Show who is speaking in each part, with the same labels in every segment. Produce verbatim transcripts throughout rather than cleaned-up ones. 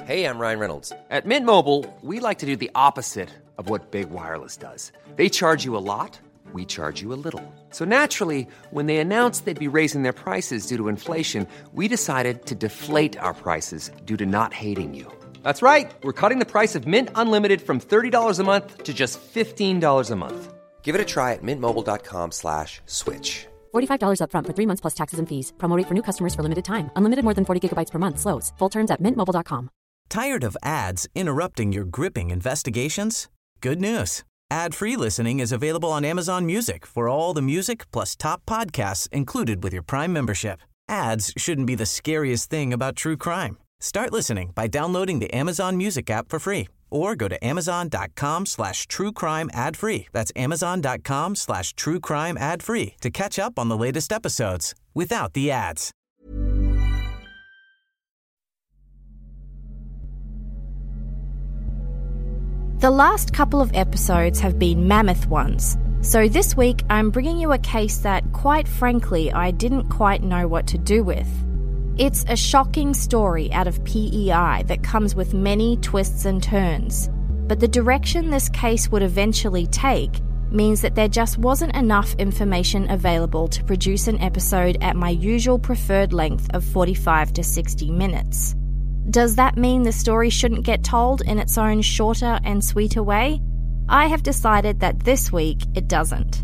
Speaker 1: Hey, I'm Ryan Reynolds.
Speaker 2: At Mint Mobile, we like to do the opposite of what Big Wireless does. They charge you a lot, we charge you a little. So naturally, when they announced they'd be raising their prices due to inflation, we decided to deflate our prices due to not hating you. That's right. We're cutting the price of Mint Unlimited from thirty dollars a month to just fifteen dollars a month.
Speaker 1: Give it a try at mintmobile.com slash switch.
Speaker 3: forty-five dollars up front for three months plus taxes and fees. Promo rate for new customers for limited time. Unlimited more than forty gigabytes per month slows. Full terms at mint mobile dot com.
Speaker 4: Tired of ads interrupting your gripping investigations? Good news. Ad-free listening is available on Amazon Music for all the music plus top podcasts included with your Prime membership. Ads shouldn't be the scariest thing about true crime. Start listening by downloading the Amazon Music app for free or go to amazon.com slash true crime ad free. That's amazon.com slash true crime ad free to catch up on the latest episodes without the ads.
Speaker 5: The last couple of episodes have been mammoth ones, so this week I'm bringing you a case that, quite frankly, I didn't quite know what to do with. It's a shocking story out of P E I that comes with many twists and turns, but the direction this case would eventually take means that there just wasn't enough information available to produce an episode at my usual preferred length of forty-five to sixty minutes. Does that mean the story shouldn't get told in its own shorter and sweeter way? I have decided that this week it doesn't.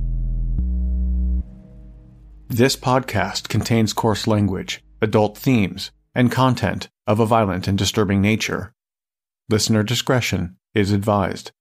Speaker 6: This podcast contains coarse language, adult themes, and content of a violent and disturbing nature. Listener discretion is advised.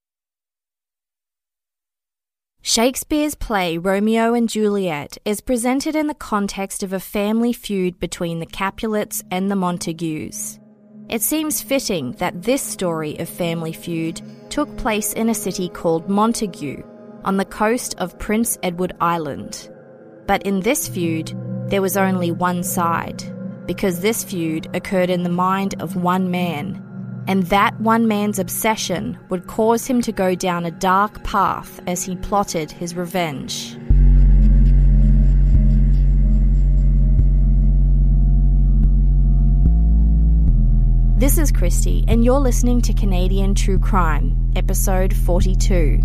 Speaker 5: Shakespeare's play Romeo and Juliet is presented in the context of a family feud between the Capulets and the Montagues. It seems fitting that this story of family feud took place in a city called Montague, on the coast of Prince Edward Island. But in this feud, there was only one side, because this feud occurred in the mind of one man, and that one man's obsession would cause him to go down a dark path as he plotted his revenge. This is Christy, and you're listening to Canadian True Crime, episode forty-two.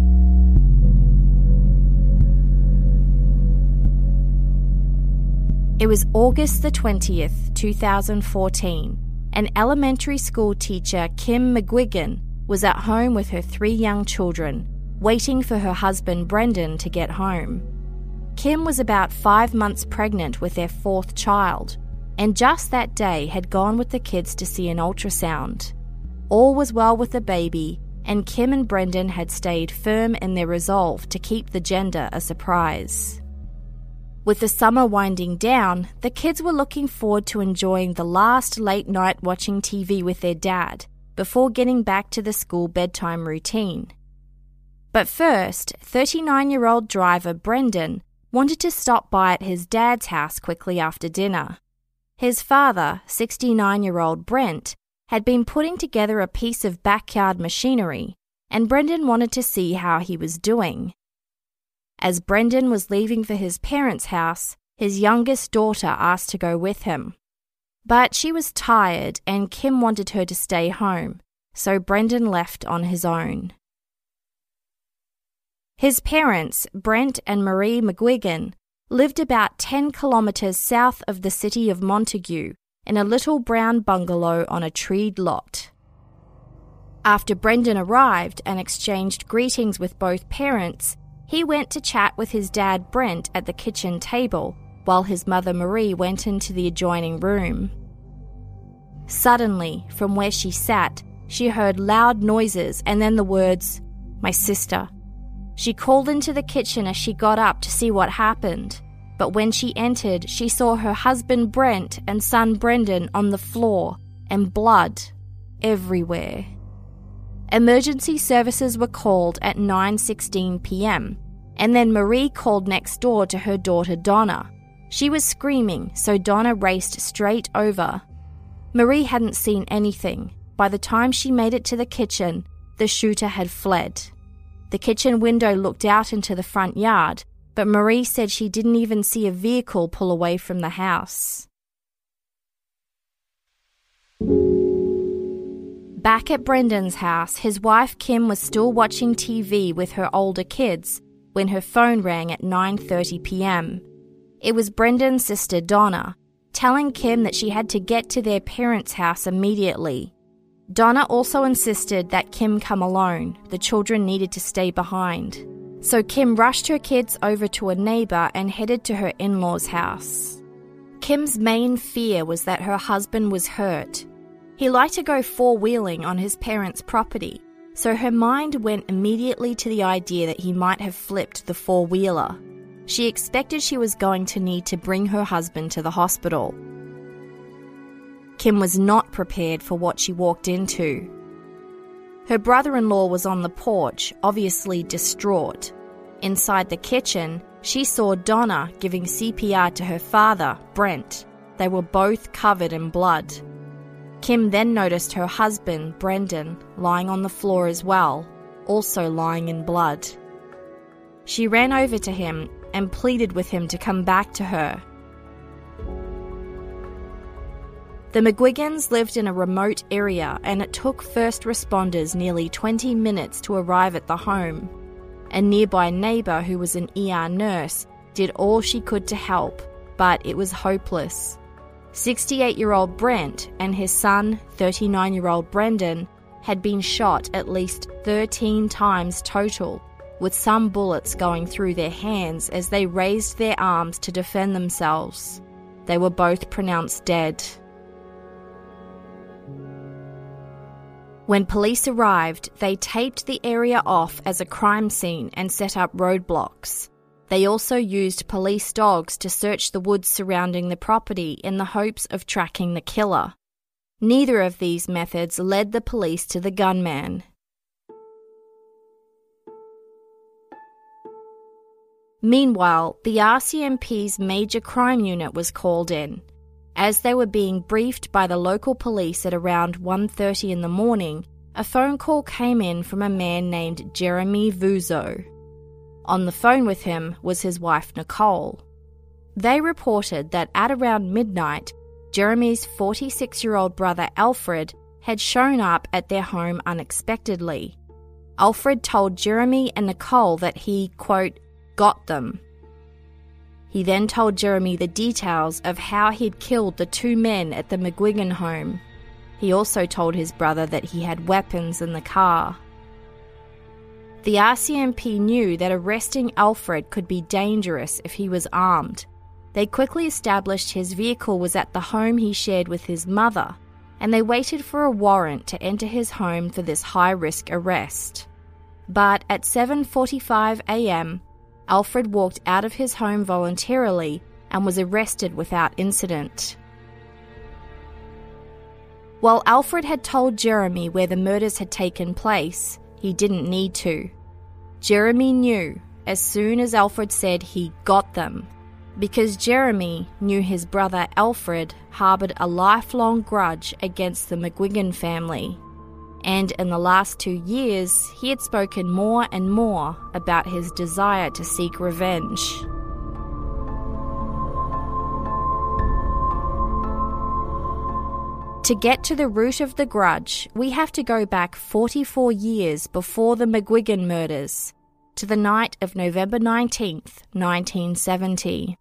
Speaker 5: It was August the twentieth, two thousand fourteen, and elementary school teacher Kim McGuigan was at home with her three young children, waiting for her husband Brendan to get home. Kim was about five months pregnant with their fourth child, and just that day had gone with the kids to see an ultrasound. All was well with the baby, and Kim and Brendan had stayed firm in their resolve to keep the gender a surprise. With the summer winding down, the kids were looking forward to enjoying the last late night watching T V with their dad before getting back to the school bedtime routine. But first, thirty-nine-year-old driver Brendan wanted to stop by at his dad's house quickly after dinner. His father, sixty-nine-year-old Brent, had been putting together a piece of backyard machinery, and Brendan wanted to see how he was doing. As Brendan was leaving for his parents' house, his youngest daughter asked to go with him. But she was tired and Kim wanted her to stay home, so Brendan left on his own. His parents, Brent and Marie McGuigan, lived about ten kilometres south of the city of Montague in a little brown bungalow on a treed lot. After Brendan arrived and exchanged greetings with both parents, he went to chat with his dad Brent at the kitchen table while his mother Marie went into the adjoining room. Suddenly, from where she sat, she heard loud noises and then the words, "My sister." She called into the kitchen as she got up to see what happened, but when she entered, she saw her husband Brent and son Brendan on the floor, and blood everywhere. Emergency services were called at nine sixteen p.m, and then Marie called next door to her daughter Donna. She was screaming, so Donna raced straight over. Marie hadn't seen anything. By the time she made it to the kitchen, the shooter had fled. The kitchen window looked out into the front yard, but Marie said she didn't even see a vehicle pull away from the house. Back at Brendan's house, his wife Kim was still watching T V with her older kids when her phone rang at nine thirty p.m. It was Brendan's sister Donna, telling Kim that she had to get to their parents' house immediately. Donna also insisted that Kim come alone. The children needed to stay behind. So Kim rushed her kids over to a neighbour and headed to her in-laws' house. Kim's main fear was that her husband was hurt. He liked to go four-wheeling on his parents' property, so her mind went immediately to the idea that he might have flipped the four-wheeler. She expected she was going to need to bring her husband to the hospital. Kim was not prepared for what she walked into. Her brother-in-law was on the porch, obviously distraught. Inside the kitchen, she saw Donna giving C P R to her father, Brent. They were both covered in blood. Kim then noticed her husband, Brendan, lying on the floor as well, also lying in blood. She ran over to him and pleaded with him to come back to her. The McGuigans lived in a remote area, and it took first responders nearly twenty minutes to arrive at the home. A nearby neighbour who was an E R nurse did all she could to help, but it was hopeless. sixty-eight-year-old Brent and his son, thirty-nine-year-old Brendan, had been shot at least thirteen times total, with some bullets going through their hands as they raised their arms to defend themselves. They were both pronounced dead. When police arrived, they taped the area off as a crime scene and set up roadblocks. They also used police dogs to search the woods surrounding the property in the hopes of tracking the killer. Neither of these methods led the police to the gunman. Meanwhile, the R C M P's Major Crime Unit was called in. As they were being briefed by the local police at around one thirty in the morning, a phone call came in from a man named Jeremy Vuzo. On the phone with him was his wife Nicole. They reported that at around midnight, Jeremy's forty-six-year-old brother Alfred had shown up at their home unexpectedly. Alfred told Jeremy and Nicole that he, quote, got them. He then told Jeremy the details of how he'd killed the two men at the McGuigan home. He also told his brother that he had weapons in the car. The R C M P knew that arresting Alfred could be dangerous if he was armed. They quickly established his vehicle was at the home he shared with his mother, and they waited for a warrant to enter his home for this high-risk arrest. But at seven forty-five a.m., Alfred walked out of his home voluntarily and was arrested without incident. While Alfred had told Jeremy where the murders had taken place, he didn't need to. Jeremy knew as soon as Alfred said he got them, because Jeremy knew his brother Alfred harboured a lifelong grudge against the McGuigan family. And in the last two years, he had spoken more and more about his desire to seek revenge. To get to the root of the grudge, we have to go back forty-four years before the McGuigan murders, to the night of November nineteenth, nineteen seventy.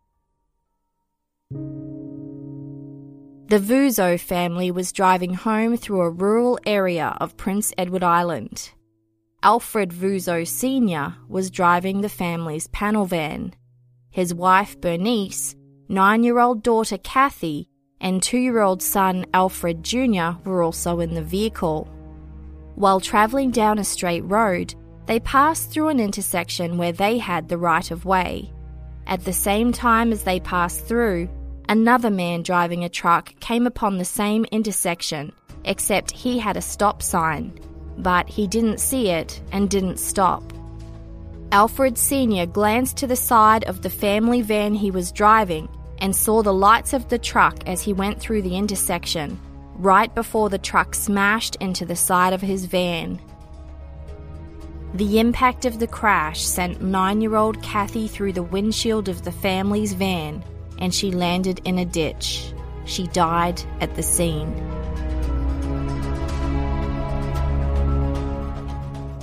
Speaker 5: The Vuzo family was driving home through a rural area of Prince Edward Island. Alfred Vuzo Senior was driving the family's panel van. His wife Bernice, nine-year-old daughter Kathy, and two-year-old son Alfred Junior were also in the vehicle. While travelling down a straight road, they passed through an intersection where they had the right-of-way. At the same time as they passed through, another man driving a truck came upon the same intersection, except he had a stop sign, but he didn't see it and didn't stop. Alfred Senior glanced to the side of the family van he was driving and saw the lights of the truck as he went through the intersection, right before the truck smashed into the side of his van. The impact of the crash sent nine-year-old Kathy through the windshield of the family's van, and she landed in a ditch. She died at the scene.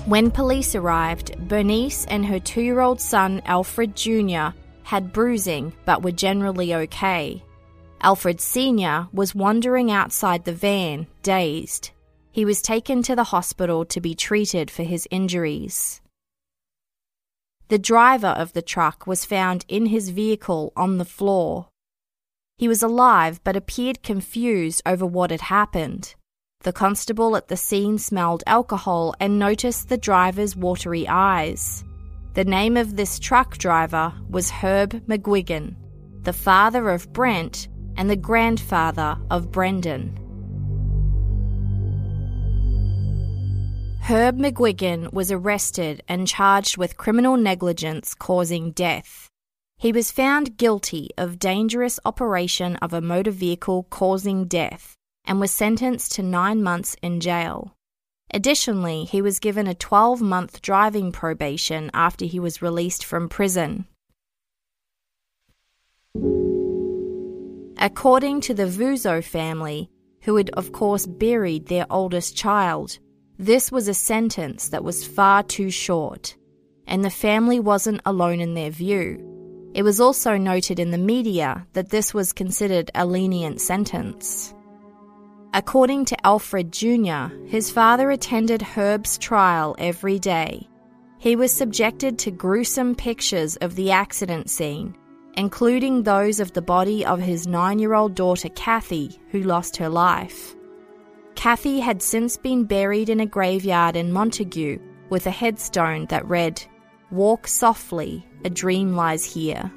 Speaker 5: When police arrived, Bernice and her two-year-old son, Alfred Junior, had bruising but were generally okay. Alfred Senior was wandering outside the van, dazed. He was taken to the hospital to be treated for his injuries. The driver of the truck was found in his vehicle on the floor. He was alive but appeared confused over what had happened. The constable at the scene smelled alcohol and noticed the driver's watery eyes. The name of this truck driver was Herb McGuigan, the father of Brent and the grandfather of Brendan. Herb McGuigan was arrested and charged with criminal negligence causing death. He was found guilty of dangerous operation of a motor vehicle causing death and was sentenced to nine months in jail. Additionally, he was given a twelve-month driving probation after he was released from prison. According to the Vuzo family, who had of course buried their oldest child, this was a sentence that was far too short, and the family wasn't alone in their view. It was also noted in the media that this was considered a lenient sentence. According to Alfred Junior, his father attended Herb's trial every day. He was subjected to gruesome pictures of the accident scene, including those of the body of his nine-year-old daughter Kathy, who lost her life. Kathy had since been buried in a graveyard in Montague with a headstone that read, "Walk softly, a dream lies here."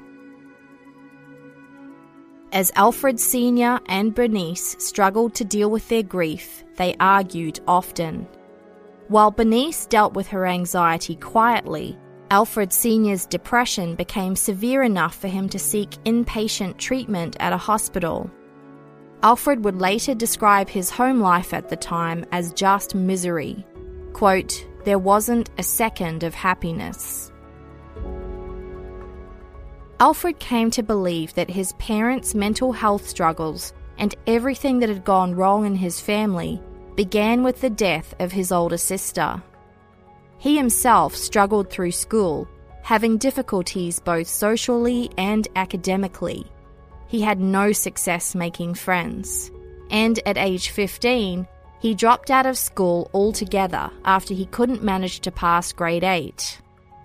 Speaker 5: As Alfred Senior and Bernice struggled to deal with their grief, they argued often. While Bernice dealt with her anxiety quietly, Alfred Senior's depression became severe enough for him to seek inpatient treatment at a hospital. Alfred would later describe his home life at the time as just misery. Quote, "There wasn't a second of happiness." Alfred came to believe that his parents' mental health struggles and everything that had gone wrong in his family began with the death of his older sister. He himself struggled through school, having difficulties both socially and academically. He had no success making friends, and at age fifteen, he dropped out of school altogether after he couldn't manage to pass grade eight.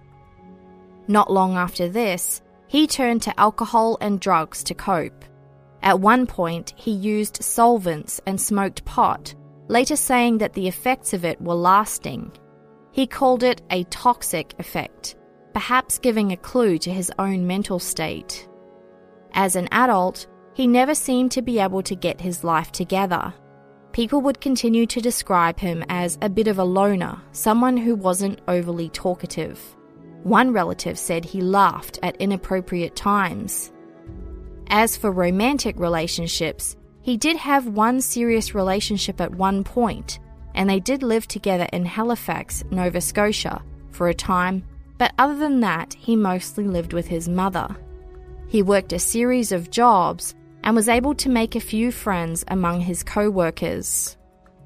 Speaker 5: Not long after this, he turned to alcohol and drugs to cope. At one point, he used solvents and smoked pot, later saying that the effects of it were lasting. He called it a toxic effect, perhaps giving a clue to his own mental state. As an adult, he never seemed to be able to get his life together. People would continue to describe him as a bit of a loner, someone who wasn't overly talkative. One relative said he laughed at inappropriate times. As for romantic relationships, he did have one serious relationship at one point, and they did live together in Halifax, Nova Scotia, for a time, but other than that, he mostly lived with his mother. He worked a series of jobs and was able to make a few friends among his co-workers.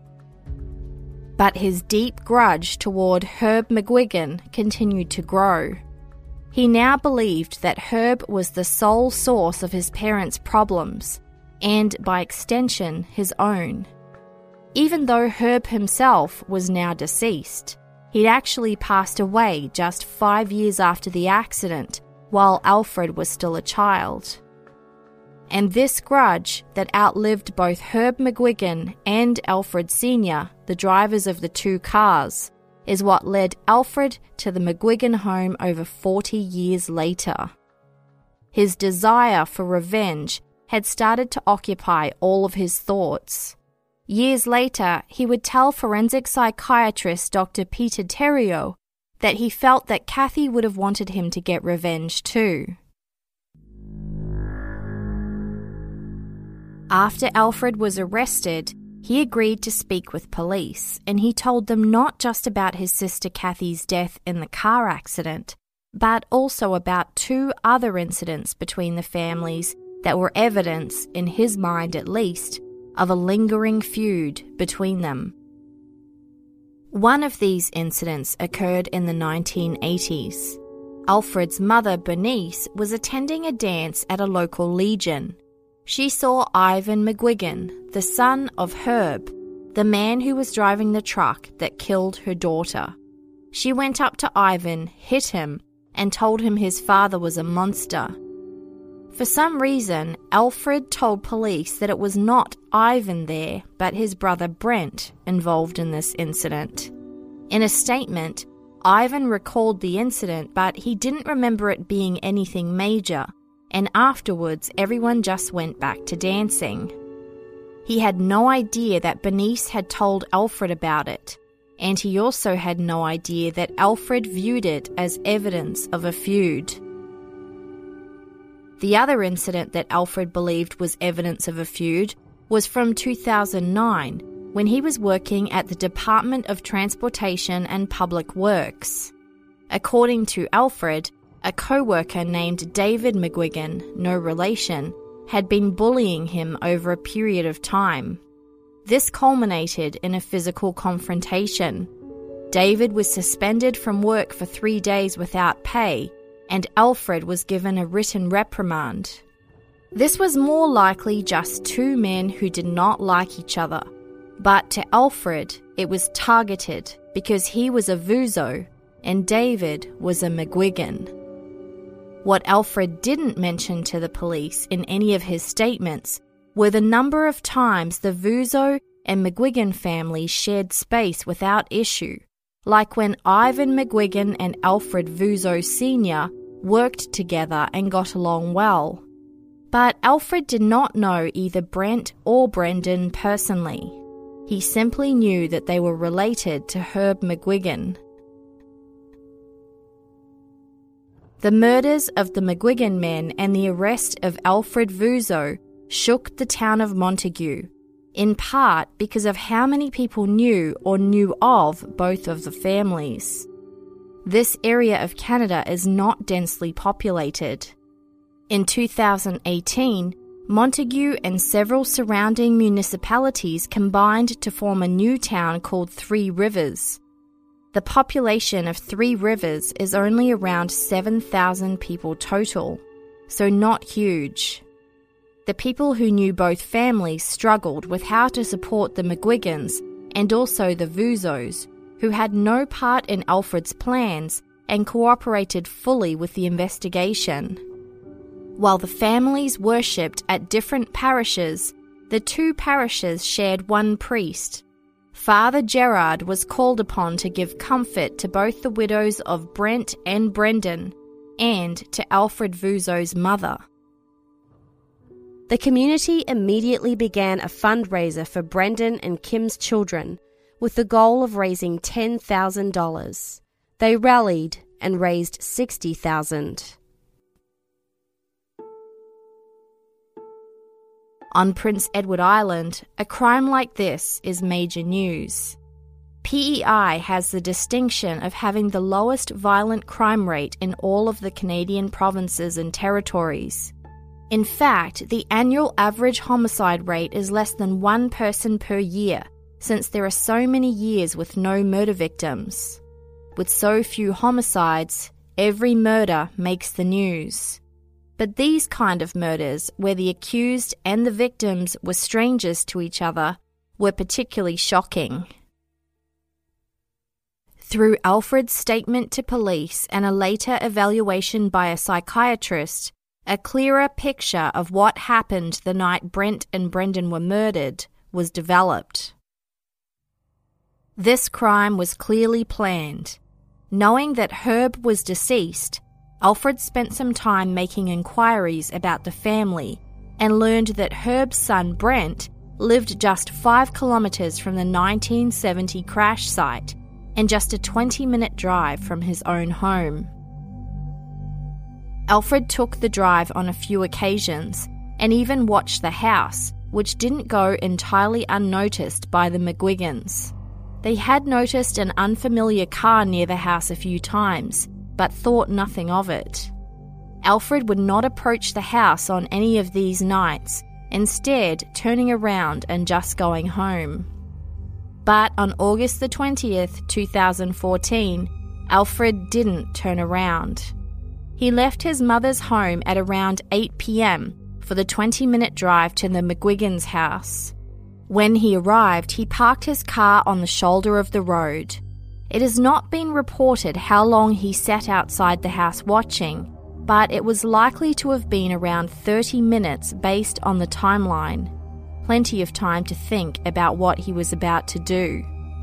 Speaker 5: But his deep grudge toward Herb McGuigan continued to grow. He now believed that Herb was the sole source of his parents' problems, and by extension, his own. Even though Herb himself was now deceased, he'd actually passed away just five years after the accident, while Alfred was still a child. And this grudge that outlived both Herb McGuigan and Alfred Senior, the drivers of the two cars, is what led Alfred to the McGuigan home over forty years later. His desire for revenge had started to occupy all of his thoughts. Years later, he would tell forensic psychiatrist Doctor Peter Theriault that he felt that Kathy would have wanted him to get revenge too. After Alfred was arrested, he agreed to speak with police, and he told them not just about his sister Kathy's death in the car accident, but also about two other incidents between the families that were evidence, in his mind at least, of a lingering feud between them. One of these incidents occurred in the nineteen eighties. Alfred's mother, Bernice, was attending a dance at a local Legion. She saw Ivan McGuigan, the son of Herb, the man who was driving the truck that killed her daughter. She went up to Ivan, hit him, and told him his father was a monster. For some reason, Alfred told police that it was not Ivan there, but his brother Brent involved in this incident. In a statement, Ivan recalled the incident, but he didn't remember it being anything major, and afterwards everyone just went back to dancing. He had no idea that Bernice had told Alfred about it, and he also had no idea that Alfred viewed it as evidence of a feud. The other incident that Alfred believed was evidence of a feud was from two thousand nine, when he was working at the Department of Transportation and Public Works. According to Alfred, a co-worker named David McGuigan, no relation, had been bullying him over a period of time. This culminated in a physical confrontation. David was suspended from work for three days without pay, and Alfred was given a written reprimand. This was more likely just two men who did not like each other, but to Alfred it was targeted because he was a Vuzo and David was a McGuigan. What Alfred didn't mention to the police in any of his statements were the number of times the Vuzo and McGuigan families shared space without issue, like when Ivan McGuigan and Alfred Vuzo Senior worked together and got along well. But Alfred did not know either Brent or Brendan personally. He simply knew that they were related to Herb McGuigan. The murders of the McGuigan men and the arrest of Alfred Vuzo shook the town of Montague, in part because of how many people knew or knew of both of the families. This area of Canada is not densely populated. In two thousand eighteen, Montague and several surrounding municipalities combined to form a new town called Three Rivers. The population of Three Rivers is only around seven thousand people total, so not huge. The people who knew both families struggled with how to support the McGuigans and also the Vuzos, who had no part in Alfred's plans and cooperated fully with the investigation. While the families worshipped at different parishes, the two parishes shared one priest. Father Gerard was called upon to give comfort to both the widows of Brent and Brendan, and to Alfred Vuzo's mother.
Speaker 7: The community immediately began a fundraiser for Brendan and Kim's children, with the goal of raising ten thousand dollars. They rallied and raised sixty thousand dollars. On Prince Edward Island, a crime like this is major news. P E I has the distinction of having the lowest violent crime rate in all of the Canadian provinces and territories. In fact, the annual average homicide rate is less than one person per year, since there are so many years with no murder victims. With so few homicides, every murder makes the news. But these kind of murders, where the accused and the victims were strangers to each other, were particularly shocking. Through Alfred's statement to police and a later evaluation by a psychiatrist, a clearer picture of what happened the night Brent and Brendan were murdered was developed. This crime was clearly planned. Knowing that Herb was deceased, Alfred spent some time making inquiries about the family and learned that Herb's son Brent lived just five kilometres from the nineteen seventy crash site and just a twenty-minute drive from his own home. Alfred took the drive on a few occasions and even watched the house, which didn't go entirely unnoticed by the McGuigans. They had noticed an unfamiliar car near the house a few times, but thought nothing of it. Alfred would not approach the house on any of these nights, instead turning around and just going home.
Speaker 5: But on August the twentieth, twenty fourteen, Alfred didn't turn around. He left his mother's home at around eight p.m. for the twenty-minute drive to the McGuigan's house. When he arrived, he parked his car on the shoulder of the road. It has not been reported how long he sat outside the house watching, but it was likely to have been around thirty minutes based on the timeline. Plenty of time to think about what he was about to do.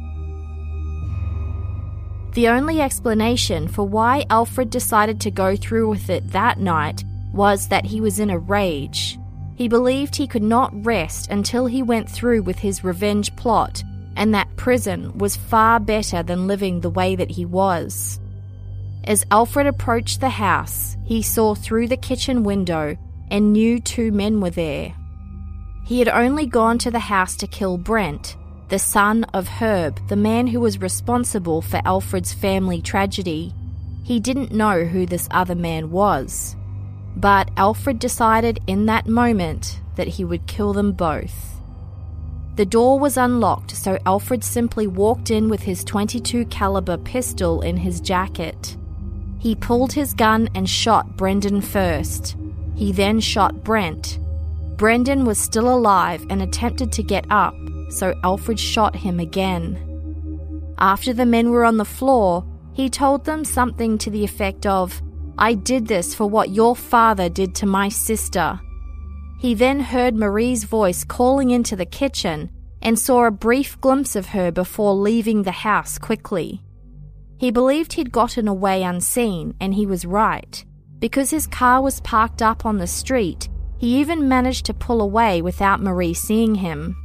Speaker 5: The only explanation for why Alfred decided to go through with it that night was that he was in a rage. He believed he could not rest until he went through with his revenge plot, and that prison was far better than living the way that he was. As Alfred approached the house, he saw through the kitchen window and knew two men were there. He had only gone to the house to kill Brent, the son of Herb, the man who was responsible for Alfred's family tragedy. He didn't know who this other man was. But Alfred decided in that moment that he would kill them both. The door was unlocked, so Alfred simply walked in with his twenty-two caliber pistol in his jacket. He pulled his gun and shot Brendan first. He then shot Brent. Brendan was still alive and attempted to get up, so Alfred shot him again. After the men were on the floor, he told them something to the effect of, "I did this for what your father did to my sister." He then heard Marie's voice calling into the kitchen and saw a brief glimpse of her before leaving the house quickly. He believed he'd gotten away unseen, and he was right. Because his car was parked up on the street, he even managed to pull away without Marie seeing him.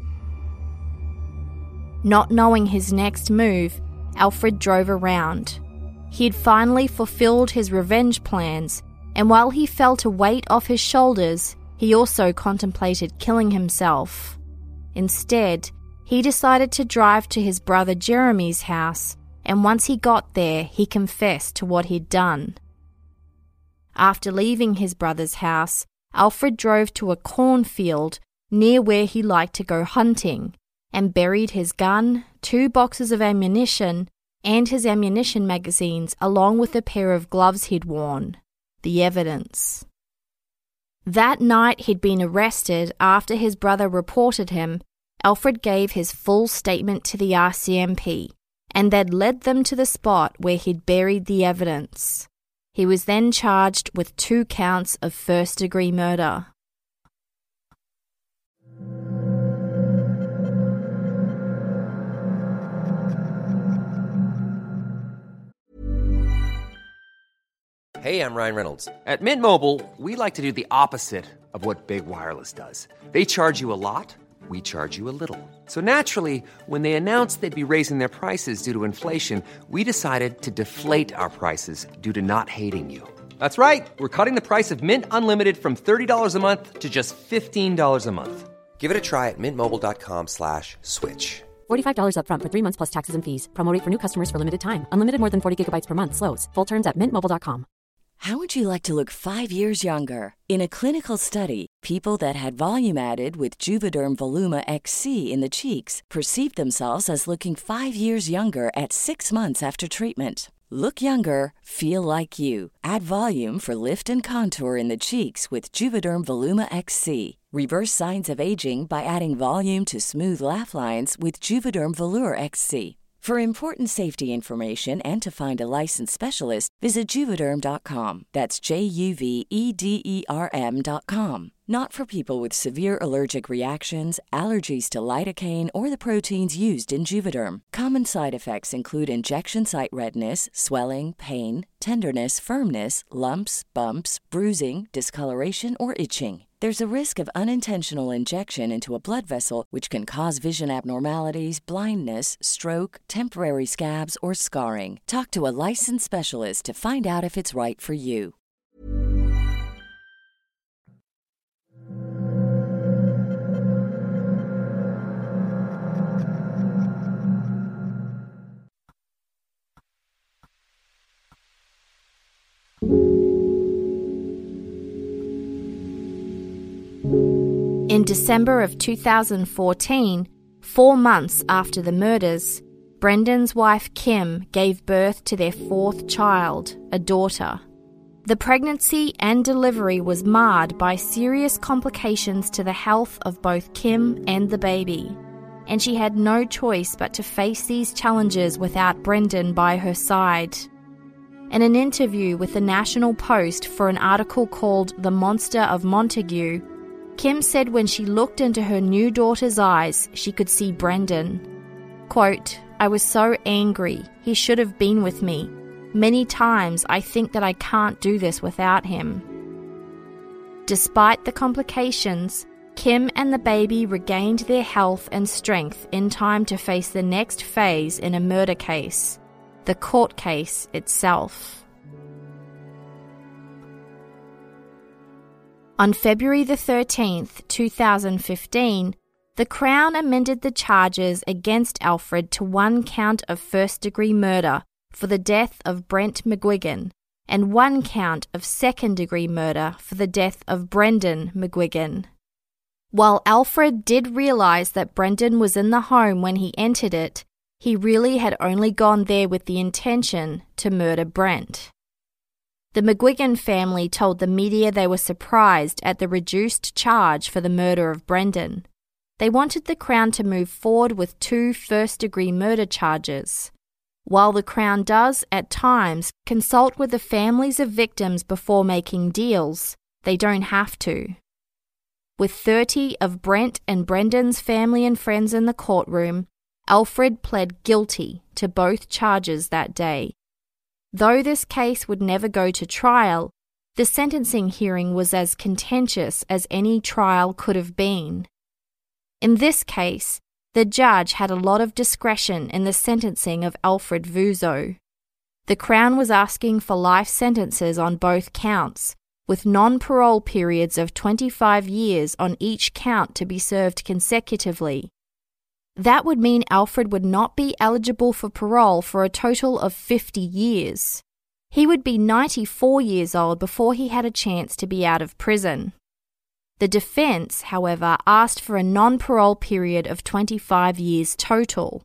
Speaker 5: Not knowing his next move, Alfred drove around. He had finally fulfilled his revenge plans, and while he felt a weight off his shoulders, he also contemplated killing himself. Instead, he decided to drive to his brother Jeremy's house, and once he got there, he confessed to what he'd done. After leaving his brother's house, Alfred drove to a cornfield near where he liked to go hunting, and buried his gun, two boxes of ammunition, and his ammunition magazines along with a pair of gloves he'd worn. The evidence. That night he'd been arrested after his brother reported him. Alfred gave his full statement to the R C M P, and they'd led them to the spot where he'd buried the evidence. He was then charged with two counts of first-degree murder.
Speaker 1: Hey, I'm Ryan Reynolds.
Speaker 2: At Mint Mobile, we like to do the opposite of what Big Wireless does. They charge you a lot, we charge you a little. So naturally, when they announced they'd be raising their prices due to inflation, we decided to deflate our prices due to not hating you. That's right. We're cutting the price of Mint Unlimited from thirty dollars a month to just fifteen dollars a month.
Speaker 1: Give it a try at mintmobile.com slash switch.
Speaker 3: forty-five dollars up front for three months plus taxes and fees. Promo rate for new customers for limited time. Unlimited more than forty gigabytes per month slows. Full terms at mint mobile dot com.
Speaker 8: How would you like to look five years younger? In a clinical study, people that had volume added with Juvederm Voluma X C in the cheeks perceived themselves as looking five years younger at six months after treatment. Look younger, feel like you. Add volume for lift and contour in the cheeks with Juvederm Voluma X C. Reverse signs of aging by adding volume to smooth laugh lines with Juvederm Volure X C. For important safety information and to find a licensed specialist, visit Juvederm dot com. That's J U V E D E R M dot com. Not for people with severe allergic reactions, allergies to lidocaine, or the proteins used in Juvederm. Common side effects include injection site redness, swelling, pain, tenderness, firmness, lumps, bumps, bruising, discoloration, or itching. There's a risk of unintentional injection into a blood vessel, which can cause vision abnormalities, blindness, stroke, temporary scabs, or scarring. Talk to a licensed specialist to find out if it's right for you.
Speaker 5: In December of two thousand fourteen, Four months after the murders, Brendan's wife Kim gave birth to their fourth child, a daughter. The pregnancy and delivery was marred by serious complications to the health of both Kim and the baby, and she had no choice but to face these challenges without Brendan by her side. In an interview with the National Post for an article called The Monster of Montague, Kim said when she looked into her new daughter's eyes, she could see Brendan. Quote, "I was so angry. He should have been with me. Many times I think that I can't do this without him." Despite the complications, Kim and the baby regained their health and strength in time to face the next phase in a murder case, the court case itself. On February the thirteenth, two thousand fifteen, the Crown amended the charges against Alfred to one count of first-degree murder for the death of Brent McGuigan and one count of second-degree murder for the death of Brendan McGuigan. While Alfred did realise that Brendan was in the home when he entered it, he really had only gone there with the intention to murder Brent. The McGuigan family told the media they were surprised at the reduced charge for the murder of Brendan. They wanted the Crown to move forward with two first-degree murder charges. While the Crown does, at times, consult with the families of victims before making deals, they don't have to. With thirty of Brent and Brendan's family and friends in the courtroom, Alfred pled guilty to both charges that day. Though this case would never go to trial, the sentencing hearing was as contentious as any trial could have been. In this case, the judge had a lot of discretion in the sentencing of Alfred Vuzo. The Crown was asking for life sentences on both counts, with non-parole periods of twenty-five years on each count to be served consecutively. That would mean Alfred would not be eligible for parole for a total of fifty years. He would be ninety-four years old before he had a chance to be out of prison. The defence, however, asked for a non-parole period of twenty-five years total.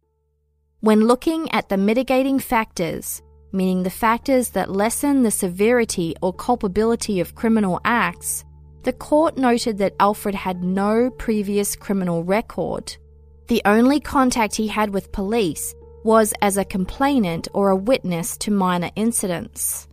Speaker 5: When looking at the mitigating factors, meaning the factors that lessen the severity or culpability of criminal acts, the court noted that Alfred had no previous criminal record. The only contact he had with police was as a complainant or a witness to minor incidents.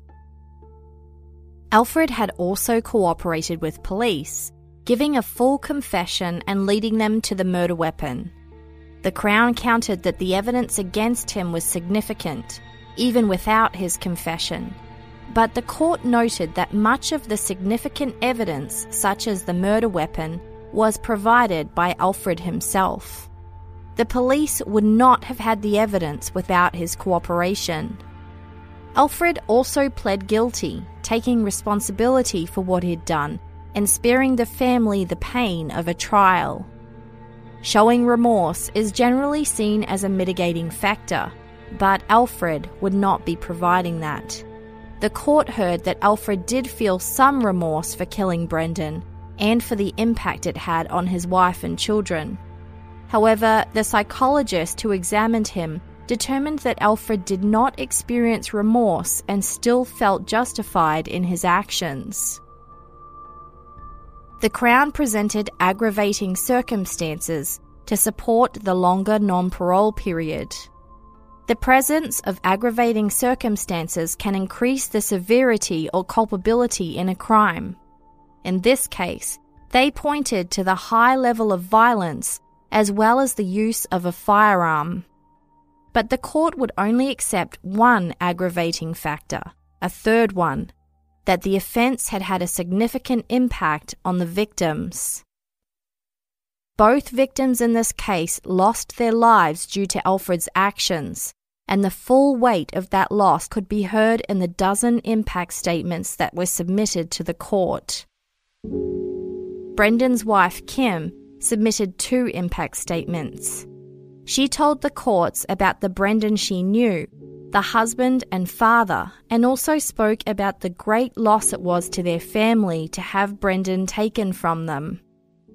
Speaker 5: Alfred had also cooperated with police, giving a full confession and leading them to the murder weapon. The Crown countered that the evidence against him was significant, even without his confession. But the court noted that much of the significant evidence, such as the murder weapon, was provided by Alfred himself. The police would not have had the evidence without his cooperation. Alfred also pled guilty, taking responsibility for what he'd done and sparing the family the pain of a trial. Showing remorse is generally seen as a mitigating factor, but Alfred would not be providing that. The court heard that Alfred did feel some remorse for killing Brendan and for the impact it had on his wife and children. However, the psychologist who examined him determined that Alfred did not experience remorse and still felt justified in his actions. The Crown presented aggravating circumstances to support the longer non-parole period. The presence of aggravating circumstances can increase the severity or culpability in a crime. In this case, they pointed to the high level of violence as well as the use of a firearm. But the court would only accept one aggravating factor, a third one, that the offence had had a significant impact on the victims. Both victims in this case lost their lives due to Alfred's actions, and the full weight of that loss could be heard in the dozen impact statements that were submitted to the court. Brendan's wife, Kim, submitted two impact statements. She told the courts about the Brendan she knew, the husband and father, and also spoke about the great loss it was to their family to have Brendan taken from them.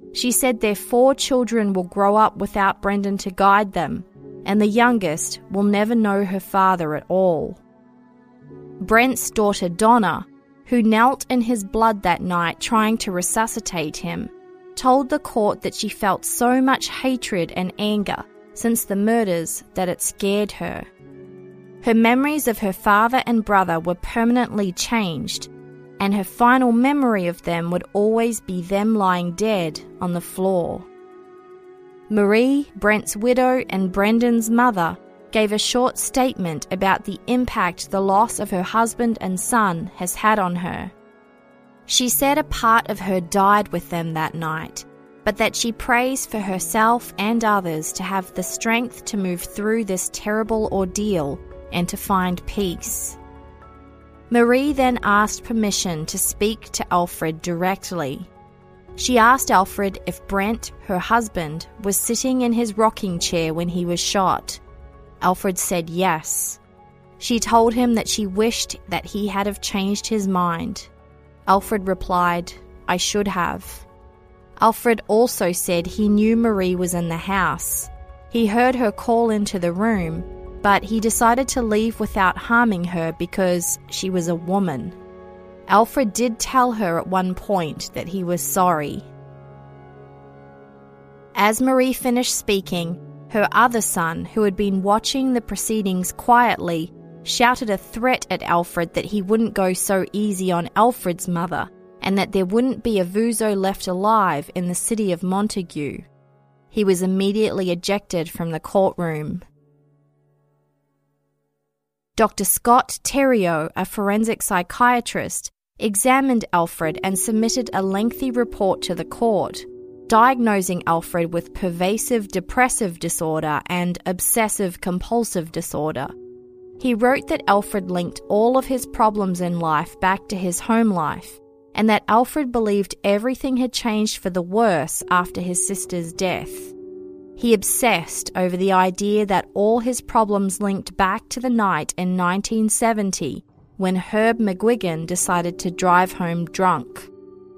Speaker 5: She said their four children will grow up without Brendan to guide them, and the youngest will never know her father at all. Brent's daughter Donna, who knelt in his blood that night trying to resuscitate him, told the court that she felt so much hatred and anger since the murders that it scared her. Her memories of her father and brother were permanently changed, and her final memory of them would always be them lying dead on the floor. Marie, Brent's widow and Brendan's mother, gave a short statement about the impact the loss of her husband and son has had on her. She said a part of her died with them that night, but that she prays for herself and others to have the strength to move through this terrible ordeal and to find peace. Marie then asked permission to speak to Alfred directly. She asked Alfred if Brent, her husband, was sitting in his rocking chair when he was shot. Alfred said yes. She told him that she wished that he had have changed his mind. Alfred replied, "I should have." Alfred also said he knew Marie was in the house. He heard her call into the room, but he decided to leave without harming her because she was a woman. Alfred did tell her at one point that he was sorry. As Marie finished speaking, her other son, who had been watching the proceedings quietly, shouted a threat at Alfred that he wouldn't go so easy on Alfred's mother and that there wouldn't be a Vuzo left alive in the city of Montague. He was immediately ejected from the courtroom. Doctor Scott Theriault, a forensic psychiatrist, examined Alfred and submitted a lengthy report to the court, diagnosing Alfred with pervasive depressive disorder and obsessive-compulsive disorder. He wrote that Alfred linked all of his problems in life back to his home life, and that Alfred believed everything had changed for the worse after his sister's death. He obsessed over the idea that all his problems linked back to the night in nineteen seventy when Herb McGuigan decided to drive home drunk.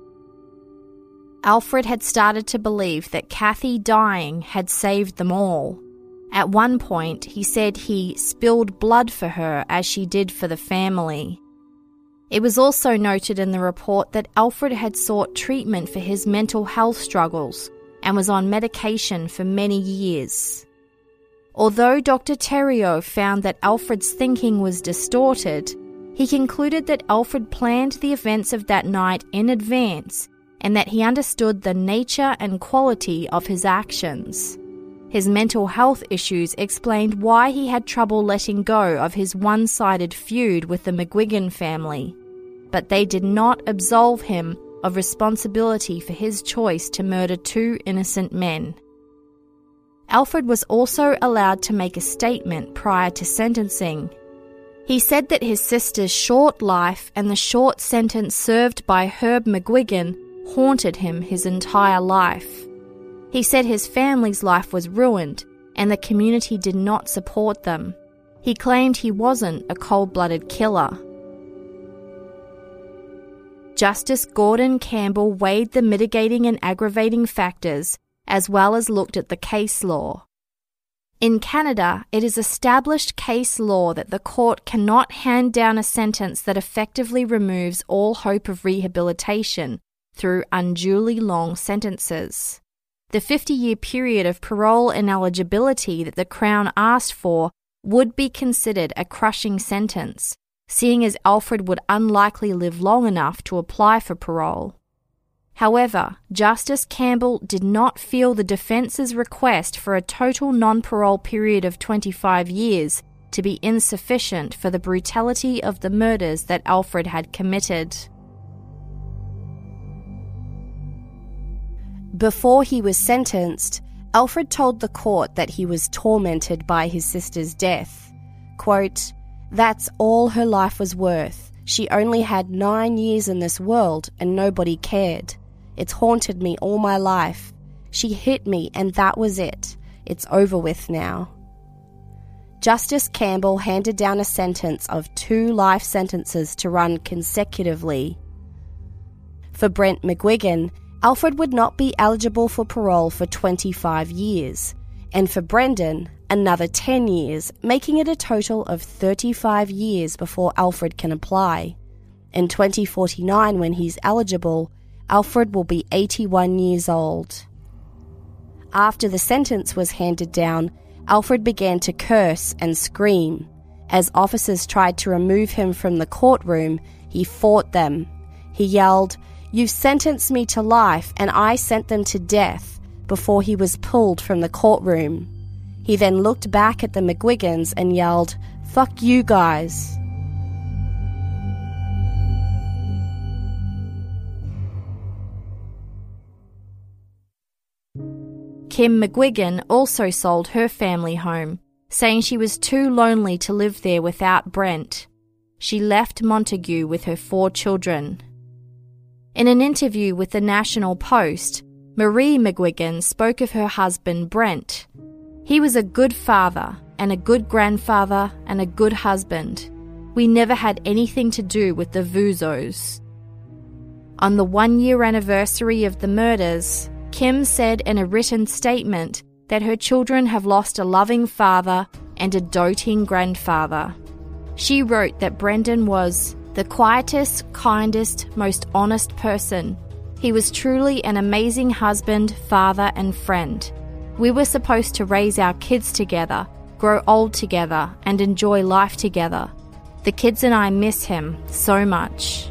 Speaker 5: Alfred had started to believe that Kathy dying had saved them all. At one point, he said he spilled blood for her as she did for the family. It was also noted in the report that Alfred had sought treatment for his mental health struggles and was on medication for many years. Although Doctor Theriault found that Alfred's thinking was distorted, he concluded that Alfred planned the events of that night in advance and that he understood the nature and quality of his actions. His mental health issues explained why he had trouble letting go of his one-sided feud with the McGuigan family, but they did not absolve him of responsibility for his choice to murder two innocent men. Alfred was also allowed to make a statement prior to sentencing. He said that his sister's short life and the short sentence served by Herb McGuigan haunted him his entire life. He said his family's life was ruined and the community did not support them. He claimed he wasn't a cold-blooded killer. Justice Gordon Campbell weighed the mitigating and aggravating factors as well as looked at the case law. In Canada, it is established case law that the court cannot hand down a sentence that effectively removes all hope of rehabilitation through unduly long sentences. The fifty-year period of parole ineligibility that the Crown asked for would be considered a crushing sentence, seeing as Alfred would unlikely live long enough to apply for parole. However, Justice Campbell did not feel the defence's request for a total non-parole period of twenty-five years to be insufficient for the brutality of the murders that Alfred had committed.
Speaker 9: Before he was sentenced, Alfred told the court that he was tormented by his sister's death. Quote, "That's all her life was worth. She only had nine years in this world and nobody cared. It's haunted me all my life. She hit me and that was it. It's over with now." Justice Campbell handed down a sentence of two life sentences to run consecutively. For Brent McGuigan, Alfred would not be eligible for parole for twenty-five years, and for Brendan, another ten years, making it a total of thirty-five years before Alfred can apply. In twenty forty-nine, when he's eligible, Alfred will be eighty-one years old. After the sentence was handed down, Alfred began to curse and scream. As officers tried to remove him from the courtroom, he fought them. He yelled, "You've sentenced me to life and I sent them to death," before he was pulled from the courtroom. He then looked back at the McGuigans and yelled, "Fuck you guys."
Speaker 5: Kim McGuigan also sold her family home, saying she was too lonely to live there without Brent. She left Montague with her four children. In an interview with the National Post, Marie McGuigan spoke of her husband Brent. "He was a good father and a good grandfather and a good husband. We never had anything to do with the Vuzos." On the one-year anniversary of the murders, Kim said in a written statement that her children have lost a loving father and a doting grandfather. She wrote that Brendan was the quietest, kindest, most honest person. He was truly an amazing husband, father, and friend. We were supposed to raise our kids together, grow old together, and enjoy life together. The kids and I miss him so much.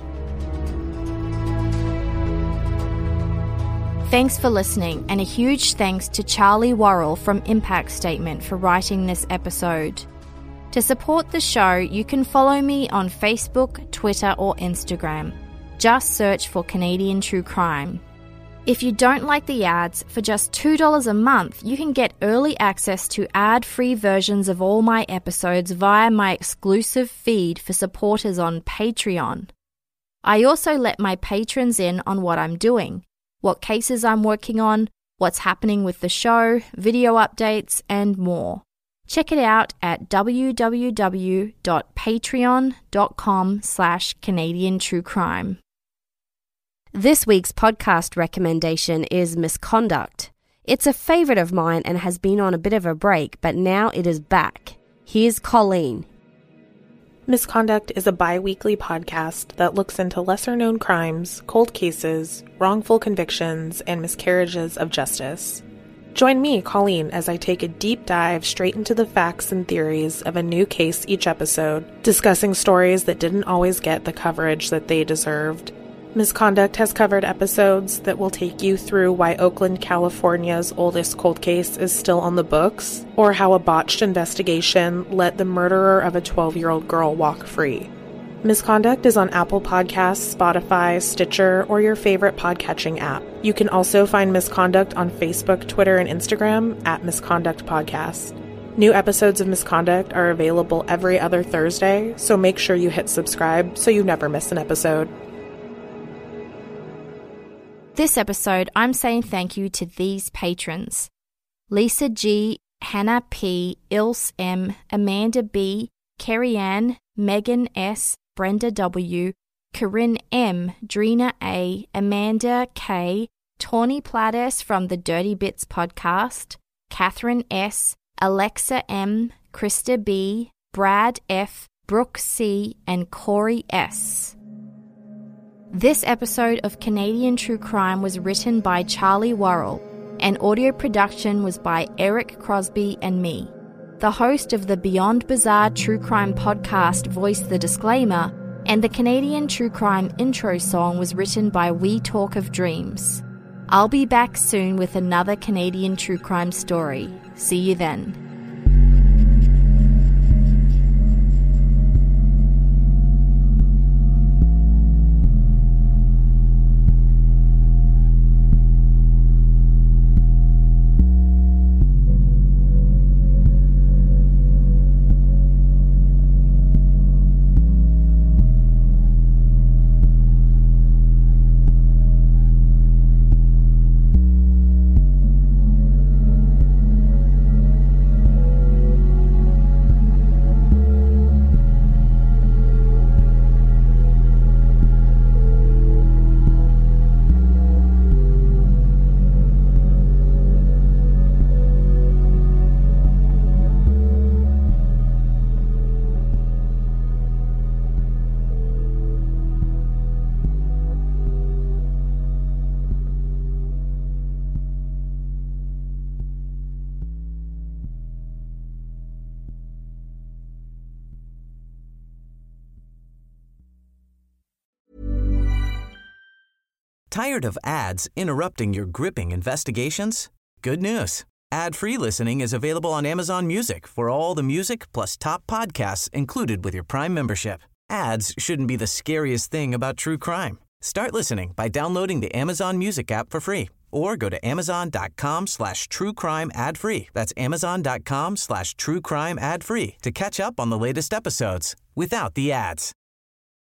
Speaker 5: Thanks for listening, and a huge thanks to Charlie Worrell from Impact Statement for writing this episode. To support the show, you can follow me on Facebook, Twitter, or Instagram. Just search for Canadian True Crime. If you don't like the ads, for just two dollars a month, you can get early access to ad-free versions of all my episodes via my exclusive feed for supporters on Patreon. I also let my patrons in on what I'm doing, what cases I'm working on, what's happening with the show, video updates, and more. Check it out at www.patreon.com slash Canadian True Crime.
Speaker 9: This week's podcast recommendation is Misconduct. It's a favourite of mine and has been on a bit of a break, but now it is back. Here's Colleen.
Speaker 10: Misconduct is a bi-weekly podcast that looks into lesser-known crimes, cold cases, wrongful convictions, and miscarriages of justice. Join me, Colleen, as I take a deep dive straight into the facts and theories of a new case each episode, discussing stories that didn't always get the coverage that they deserved. Misconduct has covered episodes that will take you through why Oakland, California's oldest cold case is still on the books, or how a botched investigation let the murderer of a twelve-year-old girl walk free. Misconduct is on Apple Podcasts, Spotify, Stitcher, or your favorite podcatching app. You can also find Misconduct on Facebook, Twitter, and Instagram at Misconduct Podcast. New episodes of Misconduct are available every other Thursday, so make sure you hit subscribe so you never miss an episode.
Speaker 5: This episode, I'm saying thank you to these patrons: Lisa G, Hannah P, Ilse M, Amanda B, Kerry Ann, Megan S, Brenda W, Corinne M, Drina A, Amanda K, Tawny Plattes from the Dirty Bits podcast, Catherine S, Alexa M, Krista B, Brad F, Brooke C, and Corey S. This episode of Canadian True Crime was written by Charlie Worrell, and audio production was by Eric Crosby and me. The host of the Beyond Bizarre True Crime podcast voiced the disclaimer, and the Canadian True Crime intro song was written by We Talk of Dreams. I'll be back soon with another Canadian True Crime story. See you then.
Speaker 4: Tired of ads interrupting your gripping investigations? Good news. Ad-free listening is available on Amazon Music for all the music plus top podcasts included with your Prime membership. Ads shouldn't be the scariest thing about true crime. Start listening by downloading the Amazon Music app for free or go to amazon.com slash true crime ad free. That's amazon.com slash true crime ad free to catch up on the latest episodes without the ads.